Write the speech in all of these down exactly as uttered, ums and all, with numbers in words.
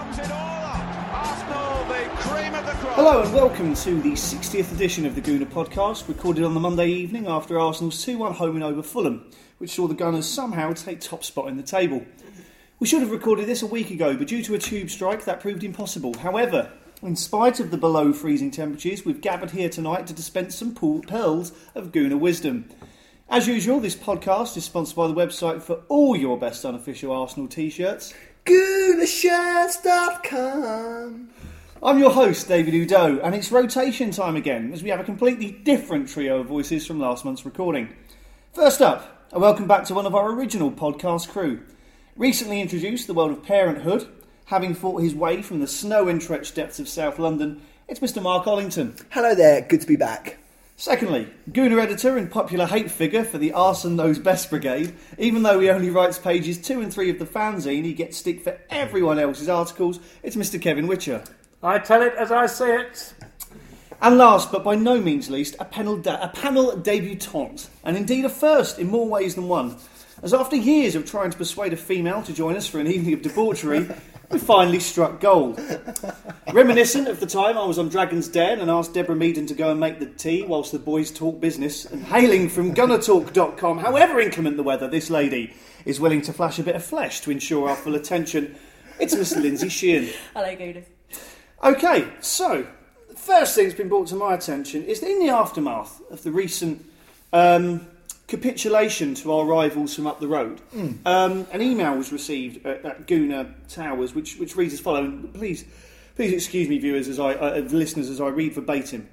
sums it all up. Arsenal, the cream of the crop. Hello and welcome to the sixtieth edition of the Gooner podcast, recorded on the Monday evening after Arsenal's two one home win over Fulham, which saw the Gunners somehow take top spot in the table. We should have recorded this a week ago, but due to a tube strike that proved impossible. However, in spite of the below freezing temperatures, we've gathered here tonight to dispense some pearls of Gooner wisdom. As usual, this podcast is sponsored by the website for all your best unofficial Arsenal t-shirts, gooner shirts dot com. I'm your host, David Udo, and it's rotation time again, as we have a completely different trio of voices from last month's recording. First up, a welcome back to one of our original podcast crew. Recently introduced to the world of parenthood, having fought his way from the snow-entrenched depths of South London, it's Mister Mark Ollington. Hello there, good to be back. Secondly, Gooner editor and popular hate figure for the Arsenal Knows Best Brigade. Even though he only writes pages two and three of the fanzine, he gets stick for everyone else's articles. It's Mister Kevin Witcher. I tell it as I say it. And last, but by no means least, a panel, da- a panel debutante, and indeed a first in more ways than one. As after years of trying to persuade a female to join us for an evening of debauchery, we finally struck gold. Reminiscent of the time I was on Dragon's Den and asked Deborah Meaden to go and make the tea whilst the boys talk business, and hailing from gunner talk dot com, however inclement the weather, this lady is willing to flash a bit of flesh to ensure our full attention. It's Miss Lindsay Sheehan. Hello, Gooders. Okay, so, the first thing that's been brought to my attention is that in the aftermath of the recent um, capitulation to our rivals from up the road, mm. um, an email was received at, at Gooner Towers, which which reads as follows. Please, please excuse me, viewers, as I, uh, listeners, as I read verbatim.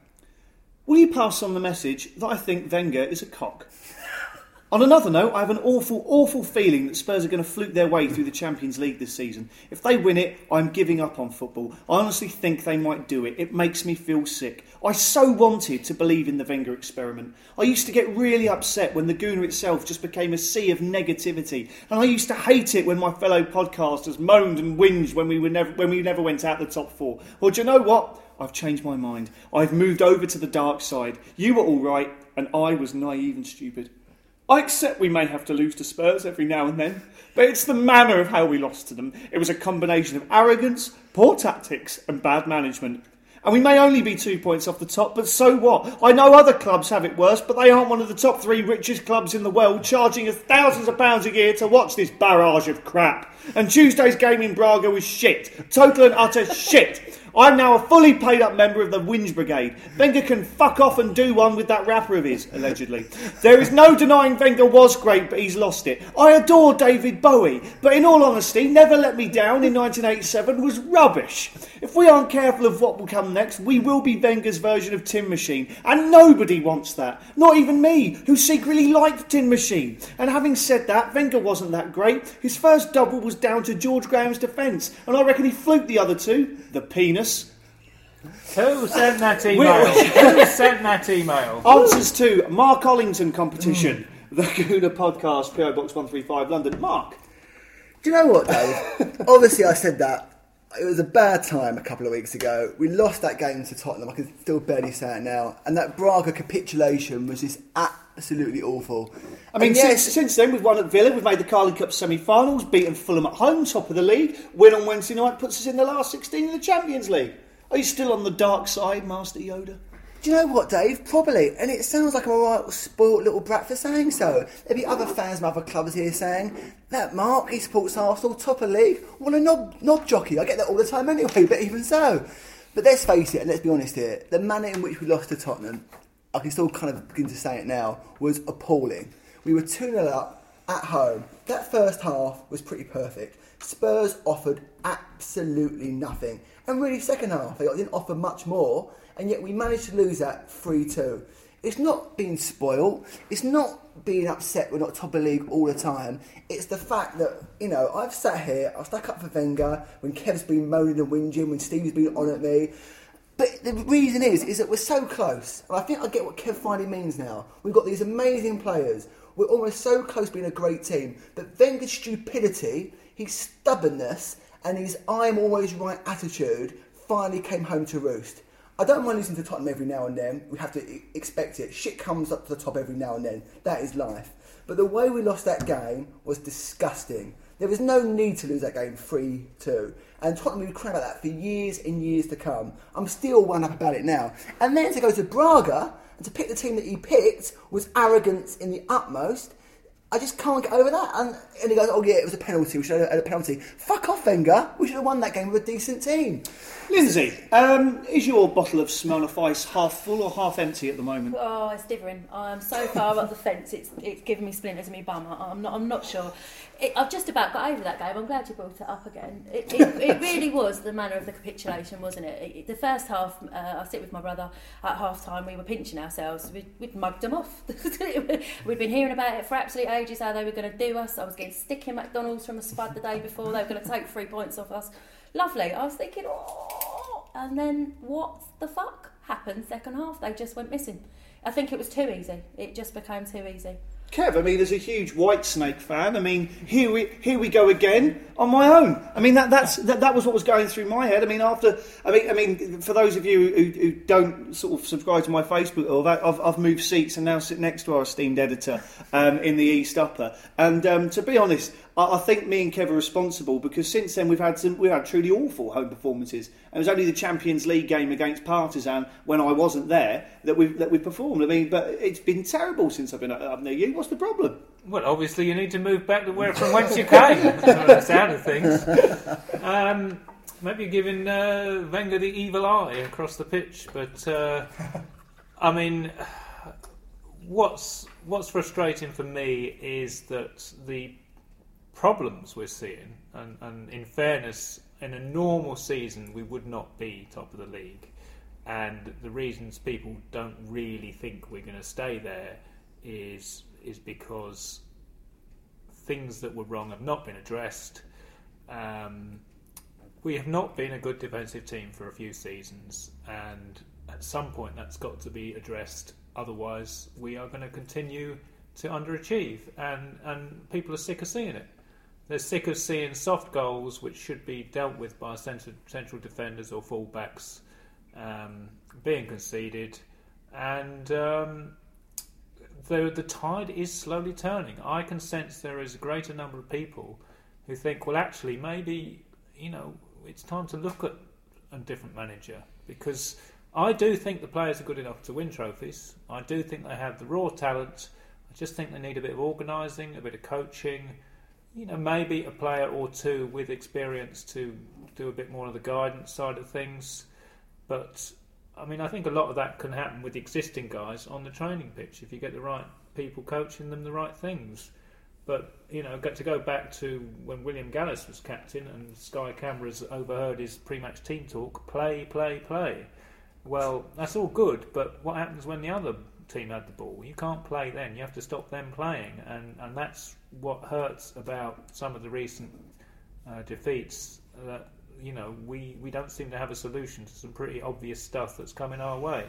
Will you pass on the message that I think Wenger is a cock? On another note, I have an awful, awful feeling that Spurs are going to fluke their way through the Champions League this season. If they win it, I'm giving up on football. I honestly think they might do it. It makes me feel sick. I so wanted to believe in the Wenger experiment. I used to get really upset when the Gooner itself just became a sea of negativity. And I used to hate it when my fellow podcasters moaned and whinged when we were never, when we never went out the top four. Well, do you know what? I've changed my mind. I've moved over to the dark side. You were all right, and I was naive and stupid. I accept we may have to lose to Spurs every now and then, but it's the manner of how we lost to them. It was a combination of arrogance, poor tactics and bad management. And we may only be two points off the top, but so what? I know other clubs have it worse, but they aren't one of the top three richest clubs in the world, charging us thousands of pounds a year to watch this barrage of crap. And Tuesday's game in Braga was shit. Total and utter shit. I'm now a fully paid up member of the Whinge Brigade. Wenger can fuck off and do one with that rapper of his, allegedly. There is no denying Wenger was great, but he's lost it. I adore David Bowie, but in all honesty, Never Let Me Down in nineteen eighty-seven was rubbish. If we aren't careful of what will come next, we will be Wenger's version of Tin Machine, and nobody wants that. Not even me, who secretly liked Tin Machine. And having said that, Wenger wasn't that great. His first double was down to George Graham's defence, and I reckon he fluked the other two. The penis. Who sent that email? Who sent that email? Answers to Mark Ollington competition. Mm. The Gooner podcast, P O Box one three five, London. Mark. Do you know what, Dave? Obviously, I said that. It was a bad time a couple of weeks ago. We lost that game to Tottenham. I can still barely say it now. And that Braga capitulation was just absolutely awful. I mean, yes, since, since then, we've won at Villa, we've made the Carling Cup semi-finals, beaten Fulham at home, top of the league. Win on Wednesday night puts us in the last sixteen of the Champions League. Are you still on the dark side, Master Yoda? Do you know what, Dave? Probably. And it sounds like I'm a right spoiled little brat for saying so. There'll be other fans from other clubs here saying, that Mark, he supports Arsenal, top of the league. Well, a knob, knob jockey. I get that all the time anyway, but even so. But let's face it, and let's be honest here, the manner in which we lost to Tottenham, I can still kind of begin to say it now, was appalling. We were two nil up at home. That first half was pretty perfect. Spurs offered absolutely nothing. And really, second half, they didn't offer much more, and yet we managed to lose that three two. It's not being spoiled. It's not being upset we're not top of the league all the time. It's the fact that, you know, I've sat here, I've stuck up for Wenger, when Kev's been moaning and whinging, when Steve's been on at me. But the reason is, is that we're so close. And I think I get what Kev finally means now. We've got these amazing players. We're almost so close to being a great team. But Wenger's stupidity, his stubbornness, and his I'm always right attitude finally came home to roost. I don't mind listening to Tottenham every now and then. We have to expect it. Shit comes up to the top every now and then. That is life. But the way we lost that game was disgusting. There was no need to lose that game three two. And Tottenham would cry about that for years and years to come. I'm still wound up about it now. And then to go to Braga and to pick the team that he picked was arrogance in the utmost. I just can't get over that. And, and he goes, oh yeah, it was a penalty. We should have had a penalty. Fuck off, Wenger. We should have won that game with a decent team. Lindsay, um, is your bottle of Smirnoff Ice half full or half empty at the moment? Oh, it's different. I'm so far up the fence. It's it's giving me splinters in my bum. I- I'm not. I'm not sure. It, I've just about got over that game. I'm glad you brought it up again. It, it, it really was the manner of the capitulation, wasn't it? it, it the first half, uh, I sit with my brother at half time. We were pinching ourselves. We'd, we'd mugged them off. We'd been hearing about it for absolute ages. How they were going to do us. I was getting stick in McDonald's from a spud the day before. They were going to take three points off us. Lovely. I was thinking, oh, and then what the fuck happened second half? They just went missing. I think it was too easy. It just became too easy. Kev, I mean, as a huge Whitesnake fan, I mean, here we here we go again on my own. I mean, that that's that, that was what was going through my head. I mean, after, I mean, I mean, for those of you who, who don't sort of subscribe to my Facebook, or that, I've, I've moved seats and now sit next to our esteemed editor um, in the East Upper. And um, to be honest, I, I think me and Kev are responsible because since then we've had some we've had truly awful home performances. And it was only the Champions League game against Partizan when I wasn't there that we that we performed. I mean, but it's been terrible since I've been up near you. What's the problem? Well, obviously you need to move back to where from whence you came. That's the sound of things. Um, maybe giving uh, Wenger the evil eye across the pitch, but uh, I mean, what's what's frustrating for me is that the problems we're seeing, and, and in fairness, in a normal season we would not be top of the league, and the reasons people don't really think we're going to stay there is. is because things that were wrong have not been addressed. Um, we have not been a good defensive team for a few seasons, and at some point that's got to be addressed. Otherwise, we are going to continue to underachieve, and, and people are sick of seeing it. They're sick of seeing soft goals, which should be dealt with by central, central defenders or fullbacks, um, being conceded, and um, though the tide is slowly turning. I can sense there is a greater number of people who think, well, actually, maybe, you know, it's time to look at a different manager, because I do think the players are good enough to win trophies. I do think they have the raw talent. I just think they need a bit of organising, a bit of coaching, you know, maybe a player or two with experience to do a bit more of the guidance side of things. But I mean, I think a lot of that can happen with existing guys on the training pitch if you get the right people coaching them the right things. But, you know, to go back to when William Gallas was captain and Sky cameras overheard his pre-match team talk, play, play, play. Well, that's all good, but what happens when the other team had the ball? You can't play then. You have to stop them playing. And, and that's what hurts about some of the recent uh, defeats, that you know, we, we don't seem to have a solution to some pretty obvious stuff that's coming our way.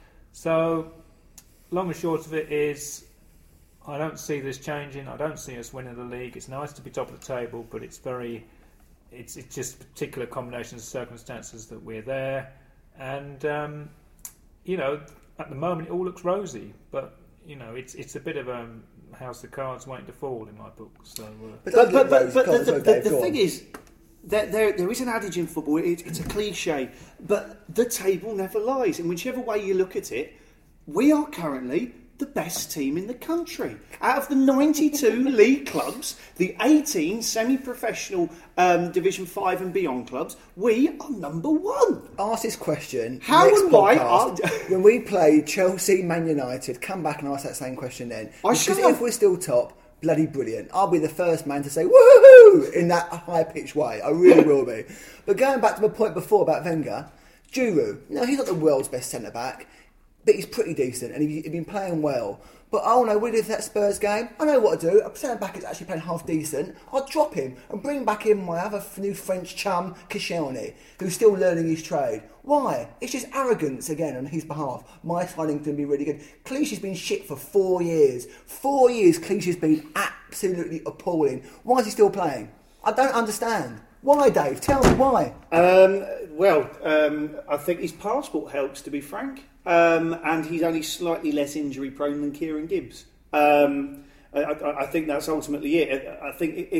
So, long and short of it is, I don't see this changing. I don't see us winning the league. It's nice to be top of the table, but it's very, it's it's just particular combinations of circumstances that we're there. And, um, you know, at the moment it all looks rosy, but, you know, it's it's a bit of a house of cards waiting to fall in my book. So, uh, But, But, but, but, but Go on, the, sorry, the, Dave, the go thing on. is, there, there, there is an adage in football, it, it's a cliche, but the table never lies. And whichever way you look at it, we are currently the best team in the country. Out of the ninety-two league clubs, the eighteen semi-professional um, Division five and beyond clubs, we are number one. Ask this question. How next and why podcast. are- when we play Chelsea, Man United, come back and ask that same question then. I Because shall. if we're still top, bloody brilliant. I'll be the first man to say woohoo in that high-pitched way. I really will be. But going back to my point before about Wenger, Giroud, no, he's not the world's best centre-back, but he's pretty decent and he's been playing well. But oh no, we did that Spurs game. I know what to do. A centre back is actually playing half decent. I'll drop him and bring back in my other new French chum, Koscielny, who's still learning his trade. Why? It's just arrogance again on his behalf. My signing's going to be really good. Clichy's been shit for four years. Four years Clichy's been absolutely appalling. Why is he still playing? I don't understand. Why, Dave? Tell me why. Um, well, um, I think his passport helps, to be frank. Um, and he's only slightly less injury prone than Kieran Gibbs. Um, I, I, I think that's ultimately it. I think if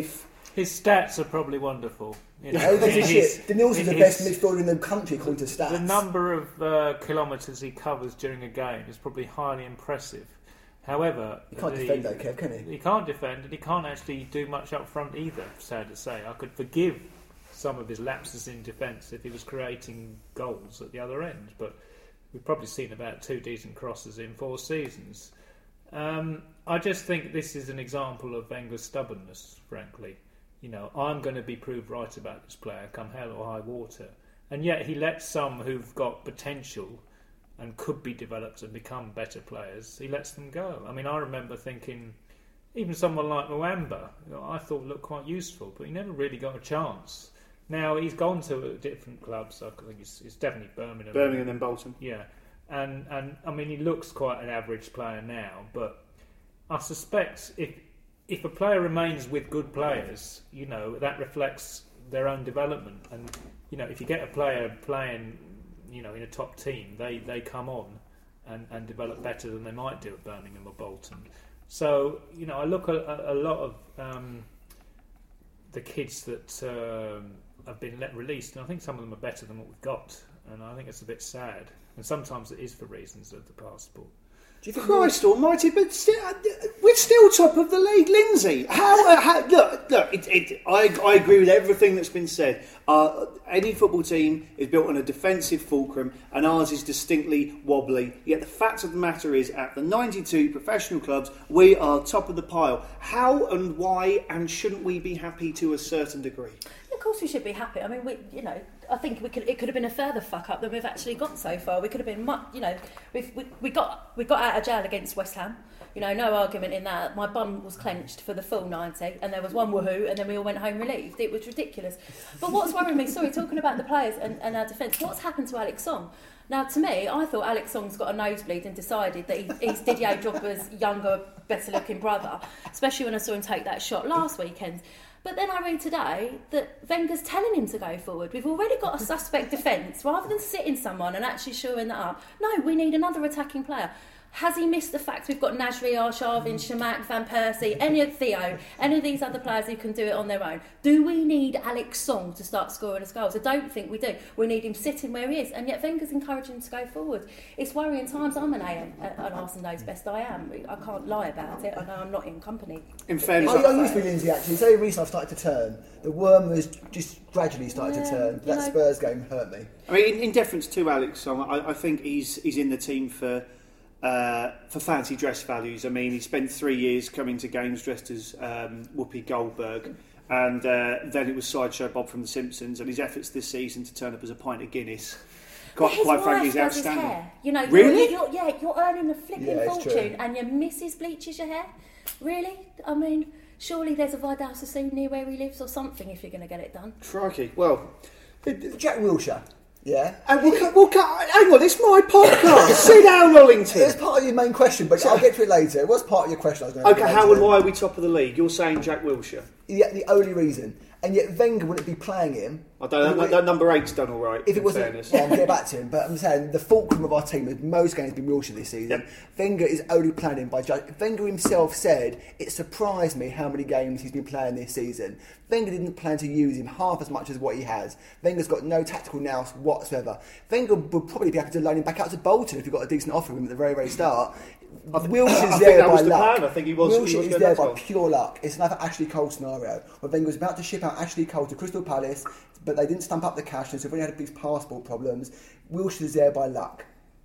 his stats are probably wonderful. You know, How does he his- shit? Danielson's the his- best midfielder in the country according to stats. The number of uh, kilometres he covers during a game is probably highly impressive. However, He can't the- defend though, Kev, can he? He can't defend, and he can't actually do much up front either. Sad to say, I could forgive some of his lapses in defence if he was creating goals at the other end, but we've probably seen about two decent crosses in four seasons. Um, I just think this is an example of Wenger's stubbornness, frankly. You know, I'm going to be proved right about this player, come hell or high water. And yet he lets some who've got potential and could be developed and become better players, he lets them go. I mean, I remember thinking, even someone like Mwamba, you know, I thought looked quite useful, but he never really got a chance. Now, he's gone to different clubs. I think it's, it's definitely Birmingham. Birmingham and Bolton. Yeah. And, and, I mean, he looks quite an average player now, but I suspect if if a player remains with good players, you know, that reflects their own development. And, you know, if you get a player playing, you know, in a top team, they, they come on and, and develop better than they might do at Birmingham or Bolton. So, you know, I look at a, a lot of um, the kids that um, have been let released, and I think some of them are better than what we've got. And I think it's a bit sad. And sometimes it is for reasons of the passport. Do you think Christ almighty, but still, we're still top of the league, Lindsay. How, uh, how look, look, it, it, I, I agree with everything that's been said. Uh, any football team is built on a defensive fulcrum, and ours is distinctly wobbly. Yet the fact of the matter is, at the ninety-two professional clubs, we are top of the pile. How and why, and shouldn't we be happy to a certain degree? Of course, we should be happy. I mean, we, you know, I think we could. It could have been a further fuck up than we've actually got so far. We could have been, much, you know, we've, we we got we got out of jail against West Ham. You know, no argument in that. My bum was clenched for the full ninety, and there was one woohoo, and then we all went home relieved. It was ridiculous. But what's worrying me? Sorry, talking about the players and, and our defence. What's happened to Alex Song? Now, to me, I thought Alex Song's got a nosebleed and decided that he, he's Didier Drogba's younger, better-looking brother. Especially when I saw him take that shot last weekend. But then I read today that Wenger's telling him to go forward. We've already got a suspect defence. Rather than sitting someone and actually shoring that up, no, we need another attacking player. Has he missed the fact we've got Nasri, Arshavin, Shamak, Van Persie, any of Theo, any of these other players who can do it on their own? Do we need Alex Song to start scoring us goals? I don't think we do. We need him sitting where he is, and yet Wenger's encouraging him to go forward. It's worrying times. I'm an A M, and Arsene knows best I am. I can't lie about it. I know I'm not in company. In fairness, I, I used to be Lindsay actually. So the reason I've started to turn, the worm has just gradually started Yeah, to turn. you That know- Spurs game hurt me. I mean, in, in deference to Alex Song, I, I think he's he's in the team for uh, for fancy dress values. I mean, he spent three years coming to games dressed as um, Whoopi Goldberg, and uh, then it was Sideshow Bob from The Simpsons, and his efforts this season to turn up as a pint of Guinness. Quite, His quite wife frankly, is does his outstanding. hair. You know, Really? You're, you're, yeah, you're earning a flipping Yeah, it's fortune, true. and your missus bleaches your hair. Really? I mean, surely there's a Vidal Sassoon near where he lives or something if you're going to get it done. Crikey. Well, it- Jack Wilshere, yeah. and we'll, cut- we'll cut, hang on, it's my podcast. Sit down, It's Rollington. part of your main question, but I'll get to it later. It was part of your question. I was going to Okay, how and why are we top of the league? You're saying Jack Wilshere. Yeah, the only reason. And yet Wenger wouldn't be playing him. I don't know. If it- That number eight's done all right. If it in wasn't, fairness. well, I'll get back to him. But I'm saying the fulcrum of our team, with most games been Wilshere this season. Yep. Wenger is only playing him by judge. Wenger himself said it surprised me how many games he's been playing this season. Wenger didn't plan to use him half as much as what he has. Wenger's got no tactical nous whatsoever. Wenger would probably be happy to loan him back out to Bolton if he got a decent offer of him at the very, very start. I Wilshere's think there that by was the luck. plan. I think he was- he Wilshere was is going there that by far. pure luck. It's another Ashley Cole scenario where Wenger's about to ship out Ashley Cole to Crystal Palace, but they didn't stamp up the cash, and so when he had these passport problems, Wilshere's there by luck.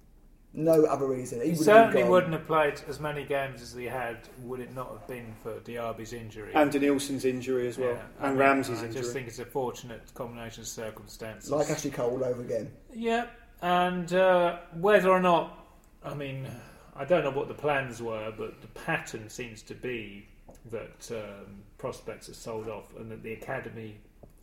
No other reason. He He would certainly have wouldn't have played as many games as he had, would it not have been for Diaby's injury. And Nielsen's injury as well, Yeah, I and mean, Ramsey's I injury. just think it's a fortunate combination of circumstances. like Ashley Cole all over again. Yeah, and uh, whether or not, I mean, I don't know what the plans were, but the pattern seems to be that um, prospects are sold off and that the academy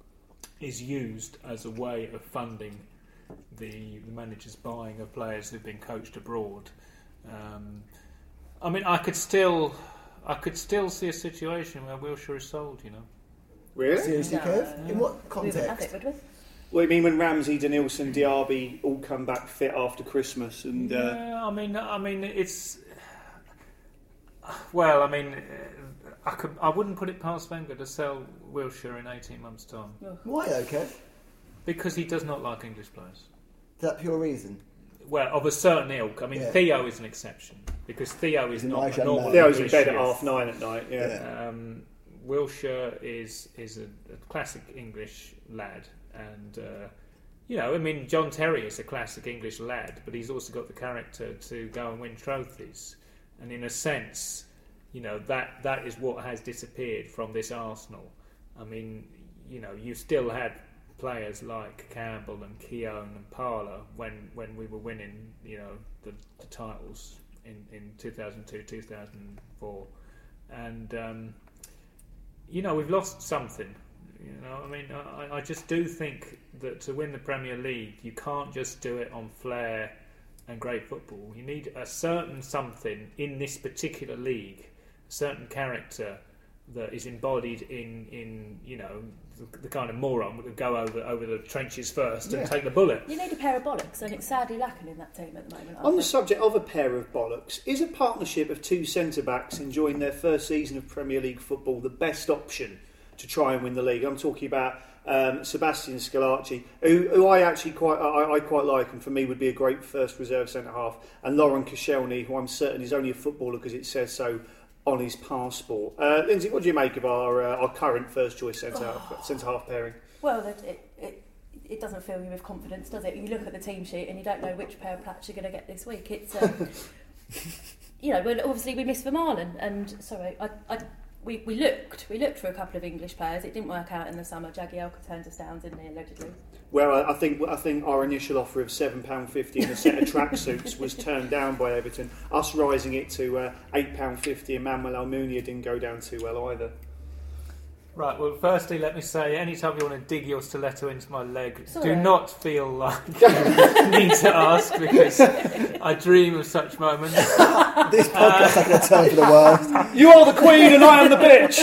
is used as a way of funding the, the manager's buying of players who've been coached abroad. Um, I mean, I could still, I could still see a situation where Wilshere is sold. You know. Really? Seriously, No, Kev? In what We wouldn't have context? it, would we? Well, you mean when Ramsey, Danielson, Diaby all come back fit after Christmas, and uh, Yeah, I mean, I mean, it's well, I mean, uh, I could, I wouldn't put it past Wenger to sell Wilshere in eighteen months' time. Why, okay? Because he does not like English players. Is that pure reason? Well, of a certain ilk. I mean, Yeah. Theo is an exception because Theo is He's a not nice a young normal man. Theo's in English bed at youth. half nine at night. Yeah. Yeah. Um, Wilshere is is a, a classic English lad, and uh, you know, I mean, John Terry is a classic English lad, but he's also got the character to go and win trophies, and in a sense, you know, that that is what has disappeared from this Arsenal. I mean, you know, you still had players like Campbell and Keown and Parlour when, when we were winning, you know, the, the titles in, in two thousand two, two thousand four, and um, you know, we've lost something. You know, I mean, I, I just do think that to win the Premier League, you can't just do it on flair and great football. You need a certain something in this particular league, a certain character that is embodied in, in you know, the, the kind of moron that would go over over the trenches first and Yeah. take the bullet. You need a pair of bollocks, and it's sadly lacking in that team at the moment. I On the think. subject of a pair of bollocks, is a partnership of two centre-backs enjoying their first season of Premier League football the best option to try and win the league? I'm talking about um, Sebastian Scalacci, who, who I actually quite I, I quite like, and for me would be a great first reserve centre-half, and Lauren Koscielny, who I'm certain is only a footballer because it says so on his passport. Uh, Lindsay, what do you make of our uh, our current first-choice centre-half, centre-half pairing? Well, it, it, it, it doesn't fill you with confidence, does it? You look at the team sheet and you don't know which pair of plats you're going to get this week. It's, um, you know, well, obviously we missed Vermaelen, and sorry, I, I, we, we looked, we looked for a couple of English players. It didn't work out in the summer. Jagielka turned us down, didn't he, allegedly? Well, I I think I think our initial offer of seven pounds fifty and a set of tracksuits was turned down by Everton. Us rising it to uh, eight pounds fifty and Manuel Almunia didn't go down too well either. Right, well, firstly, let me say, anytime you want to dig your stiletto into my leg, Sorry. do not feel like you need to ask, because I dream of such moments. This podcast taking a turn for the worst. You are the queen and I am the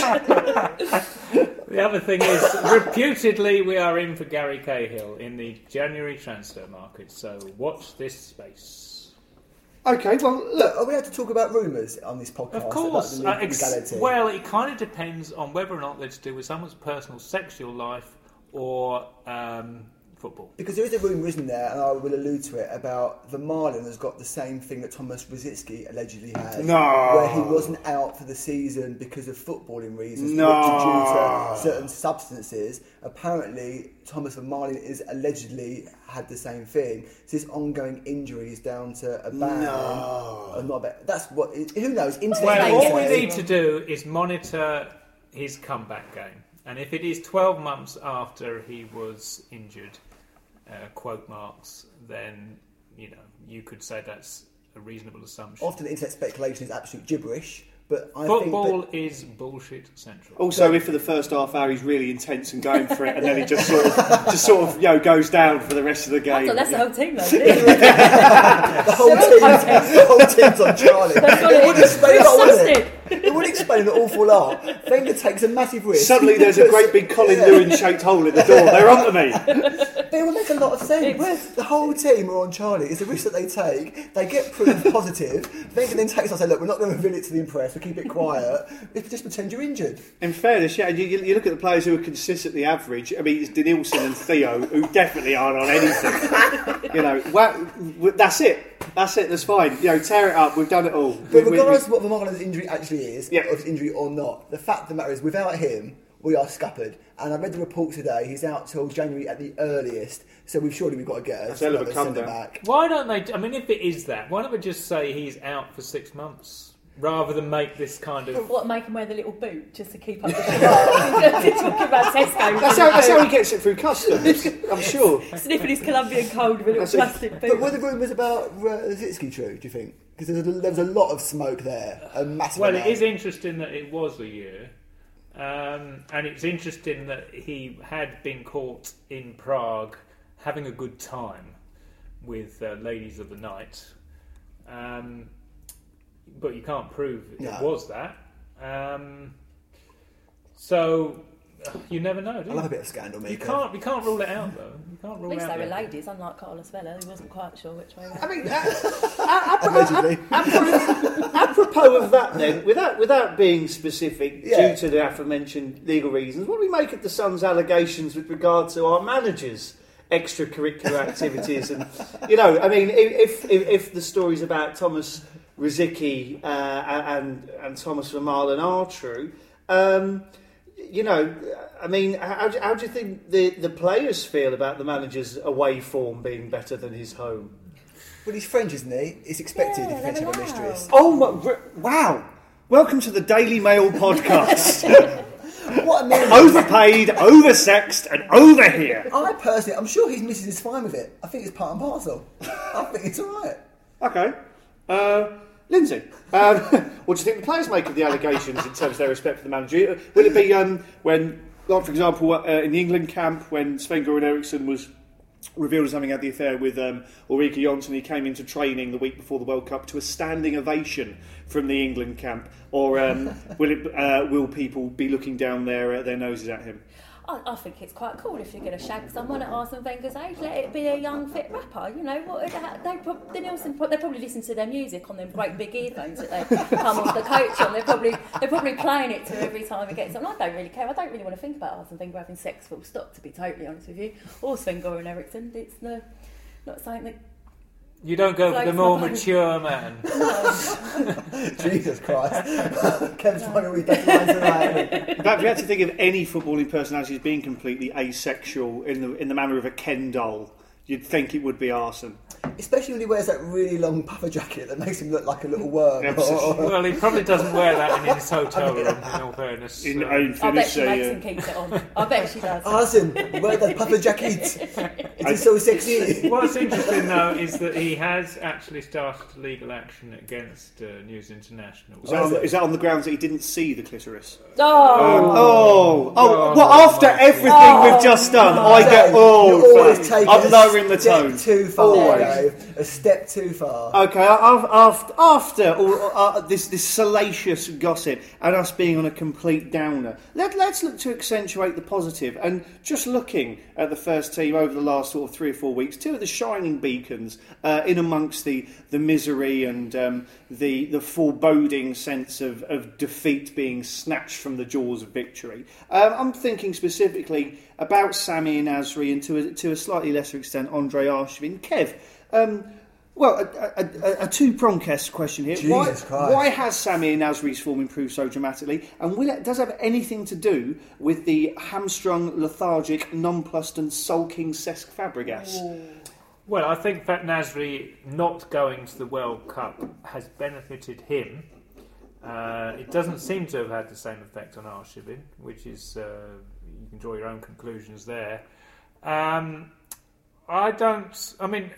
bitch! The other thing is, reputedly, we are in for Gary Cahill in the January transfer market, so watch this space. Okay, well, Look, look. are we allowed to talk about rumours on this podcast? Of course. About Uh, the ex- legality? well, it kind of depends on whether or not they're to do with someone's personal sexual life or um, football. Because there is a rumour, isn't there, and I will allude to it, about Vermaelen has got the same thing that Thomas Rosicky allegedly had. No. Where he wasn't out for the season because of footballing reasons, No. which are due to certain substances. Apparently, Thomas Vermaelen is allegedly had the same thing. So his ongoing injury is down to a ban. No. Or not a ban. That's what, who knows? Internet Well, may what we say- need to do is monitor his comeback game. And if it is twelve months after he was injured, uh, quote marks, then, you know, you could say that's a reasonable assumption. Often internet speculation is absolute gibberish, but I Football think is bullshit central. Also, if for the first half hour he's really intense and going for it, and then he just sort of, just sort of, you know, goes down for the rest of the I game. thought that's the whole team, though. that the whole team, the whole team's on Charlie. It would explain it, all, wouldn't it? It would explain an awful lot. Wenger takes a massive risk. Suddenly, there's a great big Colin Lewin-shaped hole in the door. They're onto me. But it would make a lot of sense. It would. The whole team are on Charlie. It's a risk that they take. They get proved positive. Wenger then takes us and say, look, we're not going to reveal it to the press. We'll keep it quiet. If just pretend you're injured. In fairness, yeah, you, you look at the players who are consistently average. I mean, it's Denilson and Theo, who definitely aren't on anything. You know, well, that's it. That's it. That's fine. You know, tear it up. We've done it all. But We- we- regardless of what Vermaelen's injury actually is, Yeah. or if it's injury or not, the fact of the matter is, without him, we are scuppered. And I read the report today. He's out till January at the earliest. So we've surely we've got to get a, That's a hell of a another come centre down. back. Why don't they... I mean, if it is that, why don't we just say he's out for six months, rather than make this kind of... What, make him wear the little boot just to keep up the show? Talking about Tesco. That's how, that's how he gets it through customs. I'm sure. Sniffing his Colombian cold with a little That's it. plastic boot. But were the rumours about Rosicky true, do you think? Because there was a- there was a lot of smoke there. A massive Well, it amount. is interesting that it was a year. Um, and it's interesting that he had been caught in Prague having a good time with uh, ladies of the night. Um, but you can't prove it No. was that. Um, so you never know, do you? I love a bit of scandal, mate. You can't, you can't rule it out, though. You can't At rule least out they were the- ladies, unlike Carlos Vela, who wasn't quite sure which way I round. mean, uh, Allegedly. apropos, apropos of that, then, without without being specific, Yeah. due to the aforementioned legal reasons, what do we make of the Sun's allegations with regard to our managers' extracurricular activities? And you know, I mean, if if, if the stories about Thomas Rosicky uh, and and Thomas Vermaelen are true. Um, You know, I mean, how, do- how do you think the, the players feel about the manager's away form being better than his home? Well, he's French, isn't he? It's expected Yeah, if French they're have a allowed. mistress. Oh, my, r- wow. Welcome to the Daily Mail podcast. What a man. Overpaid, oversexed, and over here. I personally, I'm sure his missus is fine with it. I think it's part and parcel. I think it's all right. Okay. Uh, Lindsay, um, what do you think the players make of the allegations in terms of their respect for the manager? Will it be um, when, like for example, uh, in the England camp, when Sven-Göran Eriksson was revealed as having had the affair with um, Ulrike Jonsson, he came into training the week before the World Cup to a standing ovation from the England camp? Or um, will it, uh, will people be looking down their uh, their noses at him? I, I think it's quite cool if you're going to shag someone at Arsene Wenger's age. Let it be a young, fit rapper. You know what? They, prob- the Nielsen, they probably listen to their music on them great big earphones that they come off the coach on. They're probably they're probably playing it to every time he gets on. I don't really care. I don't really want to think about Arsene Wenger having sex. Full stop. To be totally honest with you, or Sven-Göran Eriksson. It's no, not something that. You don't go for the Floats more my boat. mature man. Jesus Christ. Kev's finding we don't lines tonight. In fact, if you had to think of any footballing personality as being completely asexual in the in the manner of a Ken doll, you'd think it would be Arsene. Especially when he wears that really long puffer jacket that makes him look like a little worm. Absolutely. Well, he probably doesn't wear that in his hotel room, in all fairness. In, Uh, in I bet she Finnish, makes uh, him keep it on. I bet she does. Arsene, wear that puffer jacket. It is so sexy. What's interesting, though, is that he has actually started legal action against uh, News International. Is that, on, is that on the grounds that he didn't see the clitoris? Oh, Oh, oh, Oh, well, after my everything God. we've just done, I get Dave, all. you're always fat. taking I'm a lowering the step tone. too far, Always. Dave. A step too far. Okay, after after all, uh, this this salacious gossip and us being on a complete downer, let, let's look to accentuate the positive. And just looking at the first team over the last sort of three or four weeks, two of the shining beacons uh, in amongst the the misery and um, the the foreboding sense of, of defeat being snatched from the jaws of victory. Um, I'm thinking specifically about Sami Nasri and to a, to a slightly lesser extent Andre Arshavin. Kev. Um, Well, a, a, a, a two-pronged question here. Jesus why, Christ. why has Sami Nasri's form improved so dramatically? And will it, does it have anything to do with the hamstrung, lethargic, nonplussed and sulking Cesc Fabregas? Well, I think that Nasri not going to the World Cup has benefited him. Uh, it doesn't seem to have had the same effect on Arshavin, which is, uh, you can draw your own conclusions there. Um, I don't, I mean,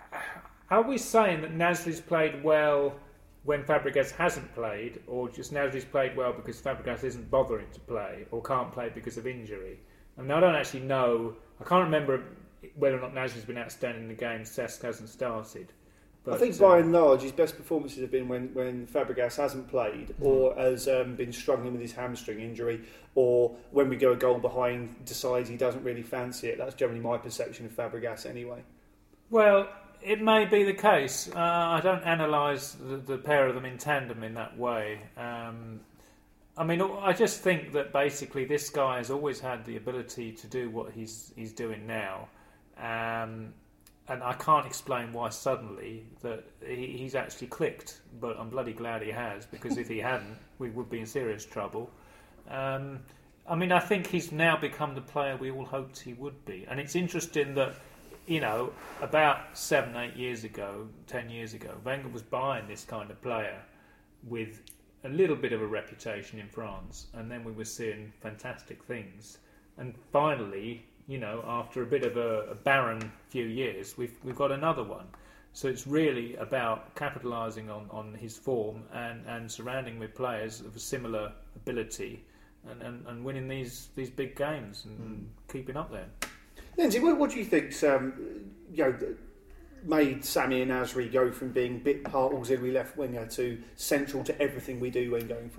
are we saying that Nasri's played well when Fabregas hasn't played, or just Nasri's played well because Fabregas isn't bothering to play, or can't play because of injury? I mean, I don't actually know, I can't remember whether or not Nasri's been outstanding in the game Cesc hasn't started. But, I think uh, by and large his best performances have been when, when Fabregas hasn't played or has um, been struggling with his hamstring injury, or when we go a goal behind decides he doesn't really fancy it. That's generally my perception of Fabregas anyway. Well, it may be the case. Uh, I don't analyse the, the pair of them in tandem in that way. Um, I mean, I just think that basically this guy has always had the ability to do what he's he's doing now, um, and I can't explain why suddenly that he, he's actually clicked. But I'm bloody glad he has, because if he hadn't, we would be in serious trouble. Um, I mean, I think he's now become the player we all hoped he would be, and it's interesting that, you know, about seven, eight years ago, ten years ago, Wenger was buying this kind of player with a little bit of a reputation in France, and then we were seeing fantastic things. And finally, you know, after a bit of a, a barren few years, we've we've got another one. So it's really about capitalising on, on his form and, and surrounding with players of a similar ability and, and, and winning these, these big games and, and keeping up there. Lindsay, what, what do you think um, you know, made Sami Nasri go from being bit part auxiliary left winger to central to everything we do when going forward?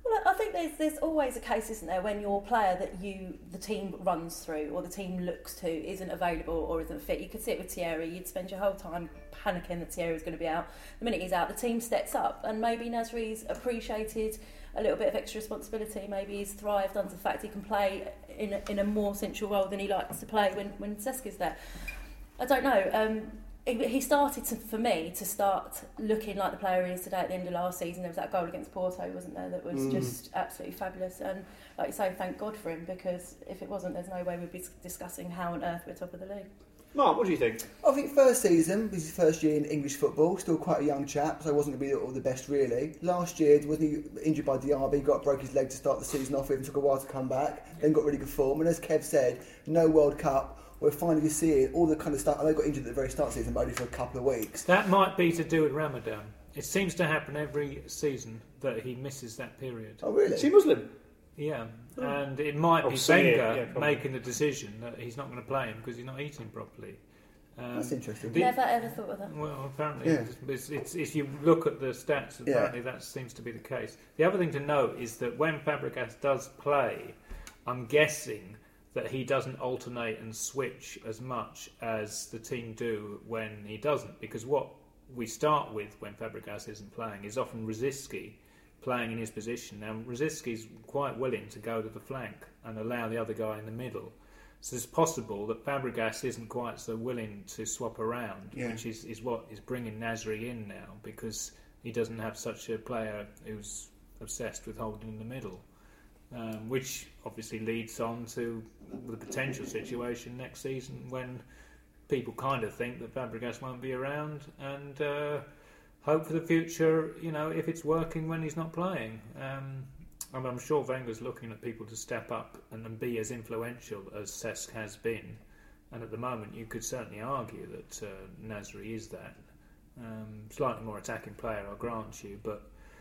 Well, I think there's there's always a case, isn't there, when your player that you the team runs through or the team looks to isn't available or isn't fit. You could see it with Thierry. You'd spend your whole time panicking that Thierry was going to be out. The minute he's out, the team steps up, and maybe Nasri's appreciated a little bit of extra responsibility. Maybe he's thrived under the fact he can play in a, in a more central role than he likes to play when when Cesca's there. I don't know. Um, He started to, for me, to start looking like the player he is today at the end of last season. There was that goal against Porto, wasn't there, that was mm. just absolutely fabulous. And like you say, thank God for him, because if it wasn't, there's no way we'd be discussing how on earth we're top of the league. Mark, what do you think? I think first season was his first year in English football, still quite a young chap, so wasn't going to be the best really. Last year, wasn't he injured by Diaby, got broke his leg to start the season off with, and took a while to come back, then got really good form. And as Kev said, no World Cup. We're finally seeing all the kind of stuff. I know they got injured at the very start of the season, but only for a couple of weeks. That might be to do with Ramadan. It seems to happen every season that he misses that period. Oh, really? Is he Muslim? Yeah, oh. and it might oh, be so Wenger yeah, making the decision that he's not going to play him because he's not eating properly. Um, That's interesting. The, Never ever thought of that. Well, apparently, yeah. it's, it's, if you look at the stats, apparently yeah. that seems to be the case. The other thing to note is that when Fabregas does play, I'm guessing that he doesn't alternate and switch as much as the team do when he doesn't. Because what we start with when Fabregas isn't playing is often Rosicky playing in his position. Now, Rosicki's quite willing to go to the flank and allow the other guy in the middle. So it's possible that Fabregas isn't quite so willing to swap around, yeah. which is, is what is bringing Nasri in now, because he doesn't have such a player who's obsessed with holding in the middle. Um, which obviously leads on to the potential situation next season when people kind of think that Fabregas won't be around, and uh, hope for the future, you know, if it's working when he's not playing. Um, and I'm sure Wenger's looking at people to step up and, and be as influential as Cesc has been. And at the moment, you could certainly argue that uh, Nasri is that. Um, slightly more attacking player, I'll grant you, but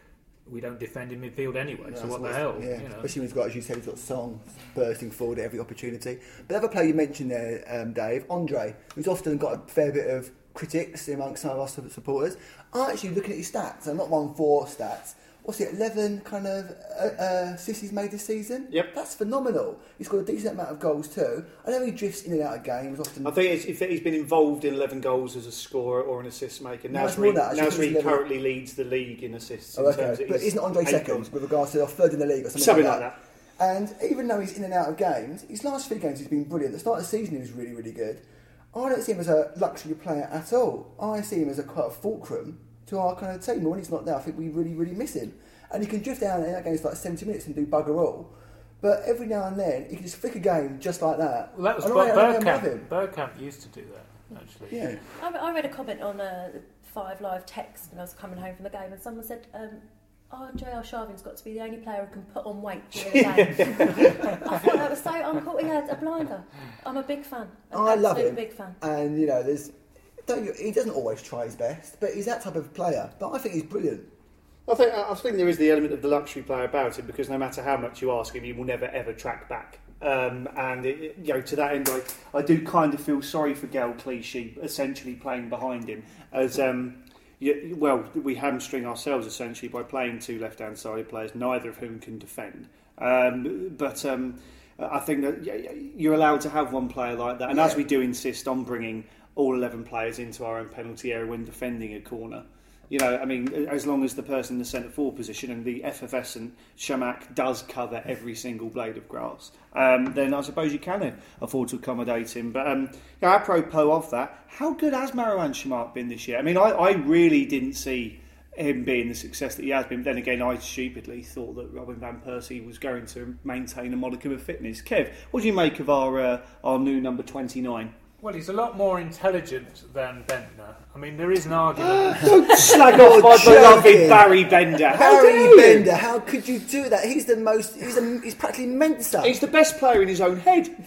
we don't defend in midfield anyway, no, so what the hell? Yeah, you know. Especially when he's got, as you said, he's got Song bursting forward at every opportunity. But the other player you mentioned there, um, Dave, Andre, who's often got a fair bit of critics amongst some of us supporters. I'm actually looking at his stats, and not one for stats. What's it, eleven kind of uh, uh, assists he's made this season? Yep. That's phenomenal. He's got a decent amount of goals too. I know he drifts in and out of games often. I think it's, if he's been involved in eleven goals as a scorer or an assist maker. No, Nasri, that, Nasri currently leads the league in assists. Oh, okay. In but isn't Andre second goals. with regards to third in the league or something, something like, like that. that? And even though he's in and out of games, his last three games he's been brilliant. The start of the season he was really, really good. I don't see him as a luxury player at all. I see him as a quite a fulcrum to our kind of team. And when he's not there, I think we really, really miss him. And he can drift down in that game for like seventy minutes and do bugger all. But every now and then, he can just flick a game just like that. Well, that was Bergkamp. Bergkamp used to do that, actually. Yeah. I, I read a comment on uh, Five Live text when I was coming home from the game, and someone said, um, oh, J R Sharvin's got to be the only player who can put on weight during the game. I thought that was so uncool. He had a blinder. I'm a big fan. An I love him. big fan. And, you know, there's don't you, he doesn't always try his best, but he's that type of player. But I think he's brilliant. I think I think there is the element of the luxury player about him, because no matter how much you ask him, he will never ever track back. Um, and it, you know, to that end, I, I do kind of feel sorry for Gael Clichy essentially playing behind him, as um, you, well, we hamstring ourselves essentially by playing two left-hand side players, neither of whom can defend. Um, but um, I think that you're allowed to have one player like that, and yeah. as we do insist on bringing all eleven players into our own penalty area when defending a corner. You know, I mean, as long as the person in the centre forward position and the effervescent Chamakh does cover every single blade of grass, um, then I suppose you can afford to accommodate him. But um, you know, apropos of that, how good has Marouane Chamakh been this year? I mean, I, I really didn't see him being the success that he has been. But then again, I stupidly thought that Robin van Persie was going to maintain a modicum of fitness. Kev, what do you make of our uh, our new number twenty-nine? Well, he's a lot more intelligent than Bendtner. I mean, there is an argument. Don't slag off my beloved Barry Bender. How Barry Bender, how could you do that? He's the most. He's, a, he's practically Mensa. He's the best player in his own head.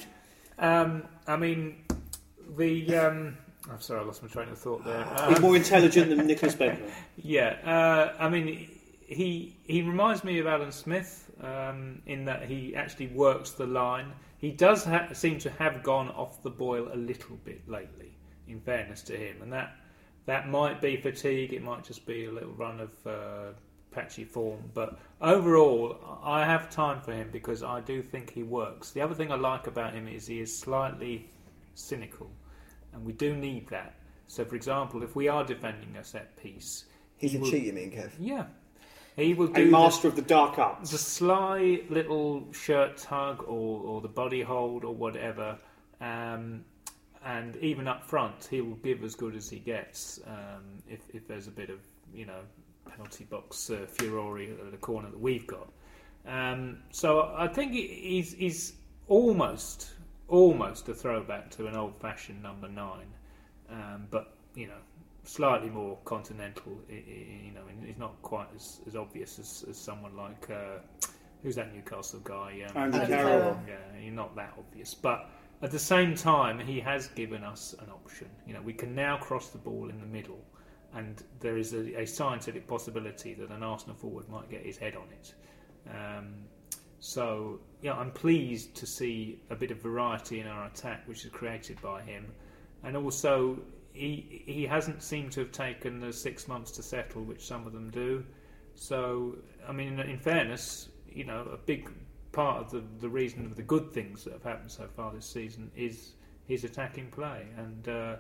Um, I mean, the. Um, I'm sorry, I lost my train of thought there. Um, he's more intelligent than Nicholas Bendtner. Yeah, uh, I mean, he he reminds me of Alan Smith um, in that he actually works the line. He does ha- seem to have gone off the boil a little bit lately, in fairness to him, and that that might be fatigue. It might just be a little run of uh, patchy form. But overall, I have time for him because I do think he works. The other thing I like about him is he is slightly cynical, and we do need that. So, for example, if we are defending a set piece, He's he a will, cheat, you mean, Kev? Yeah, he will A do master the, of the dark arts. the sly little shirt tug or, or the body hold or whatever. Um, and even up front, he will give as good as he gets. Um, if, if there's a bit of, you know, penalty box uh, furore at the corner that we've got. Um, so I think he's, he's almost, almost a throwback to an old-fashioned number nine. Um, but, you know, slightly more continental. You know, he's not quite as, as obvious as, as someone like uh, who's that Newcastle guy? Um, Andy Andy Carroll. Carroll. Yeah, he's not that obvious. But at the same time, he has given us an option. You know, we can now cross the ball in the middle, and there is a, a scientific possibility that an Arsenal forward might get his head on it. Um, so, yeah, I'm pleased to see a bit of variety in our attack, which is created by him, and also. He he hasn't seemed to have taken the six months to settle, which some of them do. So, I mean, in, in fairness, you know, a big part of the, the reason of the good things that have happened so far this season is his attacking play. And uh,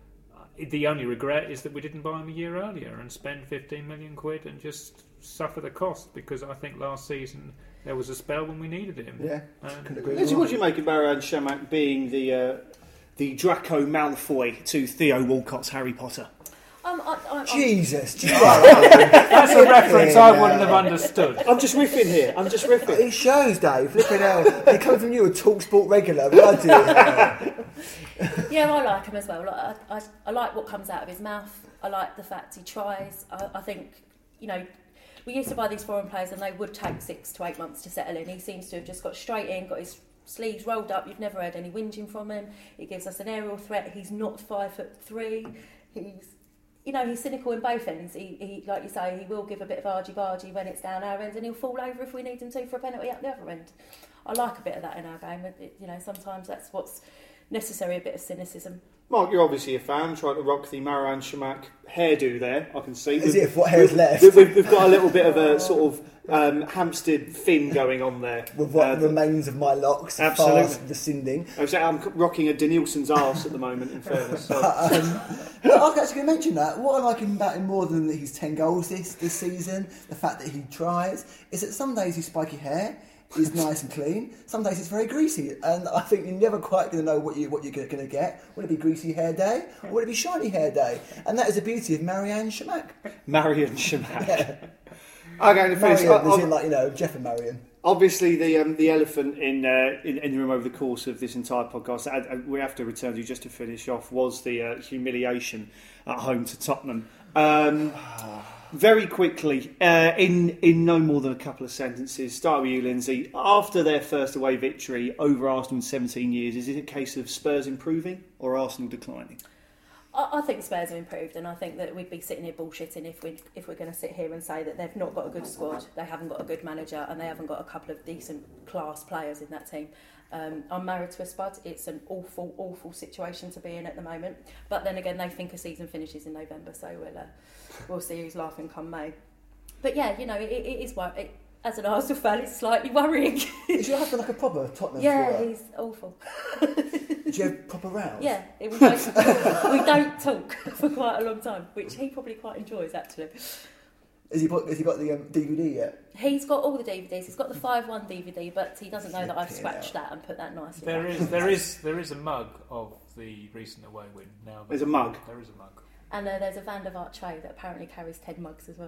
the only regret is that we didn't buy him a year earlier and spend fifteen million quid and just suffer the cost, because I think last season there was a spell when we needed him. Yeah, And- couldn't agree Lindsay, more. what do you make of Marianne Shamak being the uh, the Draco Malfoy to Theo Walcott's Harry Potter? Um, I, I, I'm- Jesus, do you know? That's a reference I wouldn't have understood. I'm just riffing here. I'm just riffing. It shows, Dave. Flipping hell. They come from you, a TalkSport regular. Bloody hell. Yeah, I like him as well. Like, I, I, I like what comes out of his mouth. I like the fact he tries. I, I think, you know, we used to buy these foreign players and they would take six to eight months to settle in. He seems to have just got straight in, got his sleeves rolled up. You've never heard any whinging from him. He gives us an aerial threat. He's not five foot three. He's, you know, he's cynical in both ends. He, he like you say, he will give a bit of argy-bargy when it's down our end, and he'll fall over if we need him to for a penalty up the other end. I like a bit of that in our game. It, it, you know, sometimes that's what's necessary, a bit of cynicism. Mark, you're obviously a fan, trying to rock the Marianne Shamak hairdo there, I can see. As if what hair's left. We've, we've, we've got a little bit of a sort of um, Hampstead fin going on there. With what Uh, remains of my locks, absolutely. fast rescinding. I was saying I'm rocking a Danielson's arse at the moment, in fairness. So. Um, but I was actually going to mention that. What I like him about him more than his ten goals this, this season, the fact that he tries, is that some days his spiky hair is nice and clean. Some days it's very greasy, and I think you're never quite going to know what you what you're going to get. Will it be greasy hair day, or will it be shiny hair day? And that is the beauty of Marianne Shamak. Marianne Shamak. Yeah. Okay, to finish. Marianne, I- as in like you know Jeff and Marion. Obviously, the um, the elephant in, uh, in in the room over the course of this entire podcast, I, I, we have to return to just to finish off, was the uh, humiliation at home to Tottenham. Um, very quickly, uh, in in no more than a couple of sentences, start with you, Lindsay. After their first away victory over Arsenal in seventeen years, is it a case of Spurs improving or Arsenal declining? I, I think Spurs have improved, and I think that we'd be sitting here bullshitting if we if we're going to sit here and say that they've not got a good squad, they haven't got a good manager, and they haven't got a couple of decent class players in that team. Um, I'm married to a spud. It's an awful, awful situation to be in at the moment. But then again, they think a season finishes in November, so we'll uh, we'll see who's laughing come May. But yeah, you know, it, it is wor- it, as an Arsenal fan, it's slightly worrying. Is your husband like a proper Tottenham Yeah, supporter? he's awful. Do you have proper rows? Yeah, it, we, don't, we don't talk for quite a long time, which he probably quite enjoys actually. Has he, put, has he got the um, D V D yet? He's got all the D V Ds. He's got the five one D V D, but he doesn't know that I've Flipping scratched hell. that and put that nicely. There back. is, there is, there is a mug of the recent away win now. There's a mug. There is a mug. And uh, there's a Van der Vaart tray that apparently carries ten mugs as well.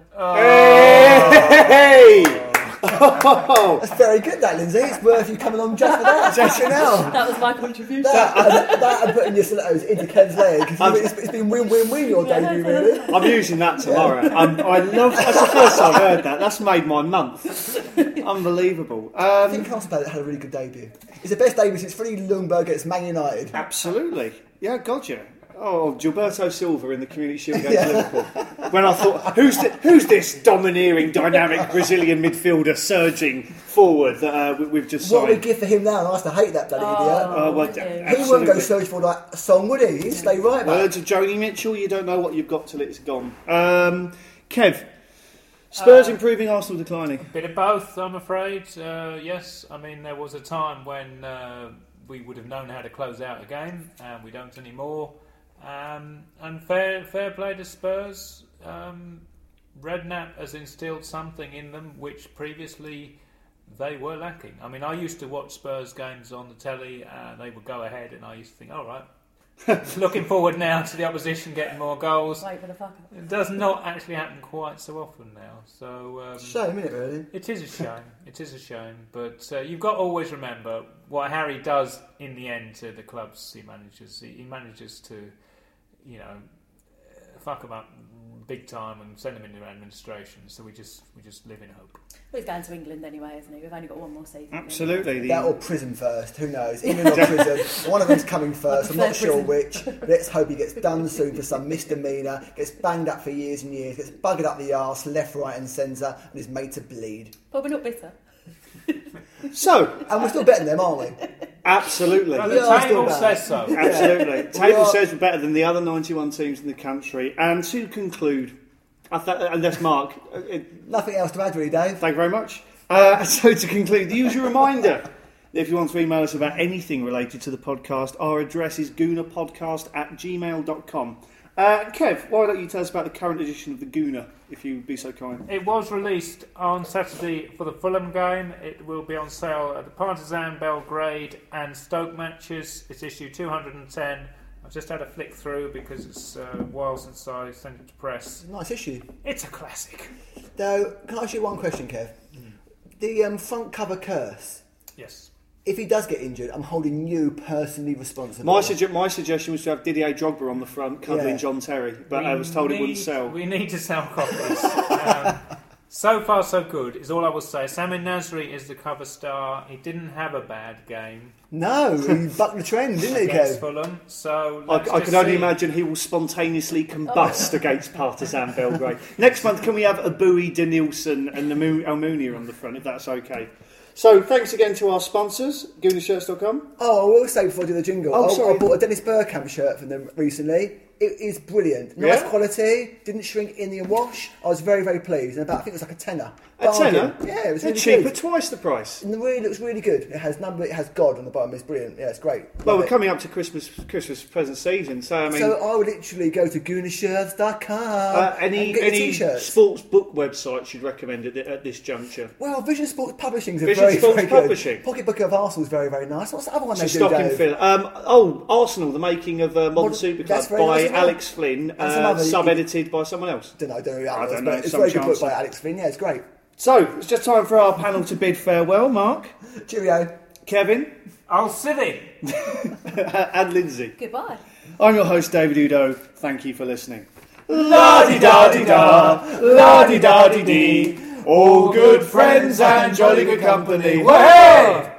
Hey! Oh! That's very good, that, Lindsay. It's worth you coming along just for that. Just for now. That was my contribution. That, and, that and putting your stilettos into Ken's leg. It's, it's been win-win-win your Yeah, debut, no, no. really. I'm using that tomorrow. I'm, I love. That's the first I've heard that. That's made my month. Unbelievable. I Um, think Arsenal had a really good debut. It's the best debut since Freddie Ljungberg against Man United. absolutely. Yeah, gotcha. Oh, Gilberto Silva in the Community Shield against Yeah. Liverpool. When I thought, who's the, who's this domineering, dynamic Brazilian midfielder surging forward that uh, we, we've just What would we signed? give for him now? And I used to hate that bloody idiot. Oh, well, would d- you? He wouldn't go absolutely. search for like a song, would he? He'd stay right back. Words of Joni Mitchell, you don't know what you've got till it's gone. Um, Kev, Spurs Uh, improving, Arsenal declining. Bit of both, I'm afraid. Uh, yes, I mean there was a time when uh, we would have known how to close out a game, and we don't anymore. Um, and fair, fair play to Spurs. Um, Redknapp has instilled something in them which previously they were lacking. I mean, I used to watch Spurs games on the telly, and they would go ahead, and I used to think, all right. Looking forward now to the opposition getting more goals. Wait for the fuck up. It does not actually happen quite so often now. So um, Shame, isn't it, really? it is a shame. It is a shame. But uh, you've got to always remember what Harry does in the end to the clubs he manages. He, he manages to, you know, fuck them up big time and send them into administration. So we just we just live in hope. Well, he's going to England anyway, isn't he? We've only got one more season. Absolutely. The, That or prison first, who knows? England or prison. One of them's coming first, I'm not sure which. Let's hope he gets done soon for some misdemeanour, gets banged up for years and years, gets buggered up the arse, left, right and centre, and is made to bleed. But we're not bitter. so, And we're still betting them, aren't we? absolutely. Well, We the are still table bad. says so. Absolutely. Table are- says we're better than the other ninety-one teams in the country. And to conclude, I th- unless Mark, uh, it, Nothing else to add, really, Dave. thank you very much. Uh, so to conclude, the usual reminder, if you want to email us about anything related to the podcast, our address is goonerpodcast at gmail dot com. Uh, Kev, why don't you tell us about the current edition of the Gooner, if you would be so kind? It was released on Saturday for the Fulham game. It will be on sale at the Partizan, Belgrade and Stoke matches. It's issue two hundred ten. I've just had a flick through because it's uh, a while since I sent it to press. Nice issue. It's a classic. Though, can I ask you one question, Kev? The um, front cover curse. Yes. If he does get injured, I'm holding you personally responsible. My, suge- my suggestion was to have Didier Drogba on the front, cuddling Yeah. John Terry, but We I was told it wouldn't need- sell. We need to sell copies. um, so far, so good, is all I will say. Samir Nasri is the cover star. He didn't have a bad game No, he bucked the trend, didn't he, against Kev? Fulham. So I, let's I just can only see. imagine he will spontaneously combust against Partizan Belgrade. Next month, can we have a Bowie, Denilson and the Mo- Almunia on the front, if that's okay? So, thanks again to our sponsors, gooner shirts dot com. Oh, I will say before I do the jingle, Oh, I, sorry. I bought a Dennis Bergkamp shirt from them recently. It is brilliant. Nice Yeah? quality, didn't shrink in the wash. I was very, very pleased. And about, I think it was like a tenner. A Bargain. tenner? Yeah, it was They're really cheap good. at twice the price. And the really looks really good. It has number. It has God on the bottom. It's brilliant. Yeah, it's great. Well, Love we're it. coming up to Christmas Christmas present season, so I mean, So I would literally go to gooner shirts dot com uh, any and get your any t-shirts. sports book websites you'd recommend at, at this juncture? Well, Vision Sports Publishing is Vision very, Sports very good. Publishing. Pocketbook of Arsenal is very, very nice. What's the other one Just they do, stock in Dave? fill. Um, oh, Arsenal, the making of uh, Modern Modern- Super Club that's very by nice as well. Alex Flynn, And some uh, other- sub-edited by someone else. Don't know, I don't know who that I was, don't know, but it's a some very good book chance. by Alex Flynn. Yeah, it's great. So, it's just time for our panel to bid farewell. Mark, Cheerio. Kevin, I'll sit in. and Lindsay. Goodbye. I'm your host, David Udo. Thank you for listening. La-di-da-di-da, la-di-da-di-dee. All good friends and jolly good company. Way!